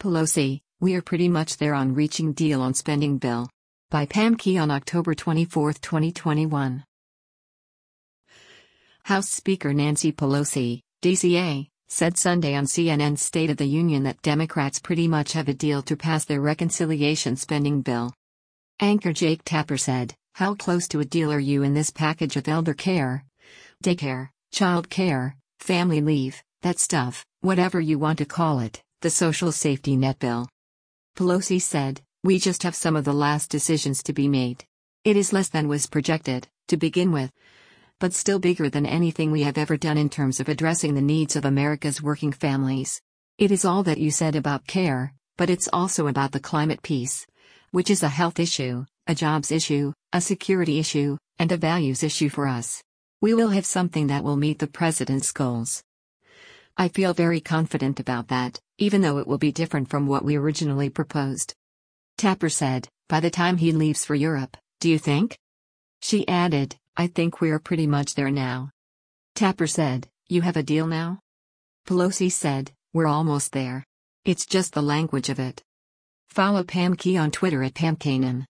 Pelosi, we are pretty much there on reaching deal on spending bill. By Pam Key on October 24, 2021. House Speaker Nancy Pelosi, DCA, said Sunday on CNN's State of the Union that Democrats pretty much have a deal to pass their reconciliation spending bill. Anchor Jake Tapper said, "How close to a deal are you in this package of elder care, daycare, child care, family leave, that stuff, whatever you want to call it, the social safety net bill?" Pelosi said, "We just have some of the last decisions to be made. It is less than was projected, to begin with, but still bigger than anything we have ever done in terms of addressing the needs of America's working families. It is all that you said about care, but it's also about the climate piece, which is a health issue, a jobs issue, a security issue, and a values issue for us. We will have something that will meet the president's goals. I feel very confident about that, even though it will be different from what we originally proposed." Tapper said, "By the time he leaves for Europe, do you think?" She added, "I think we're pretty much there now." Tapper said, "You have a deal now?" Pelosi said, "We're almost there. It's just the language of it." Follow Pam Key on Twitter at PamKanan.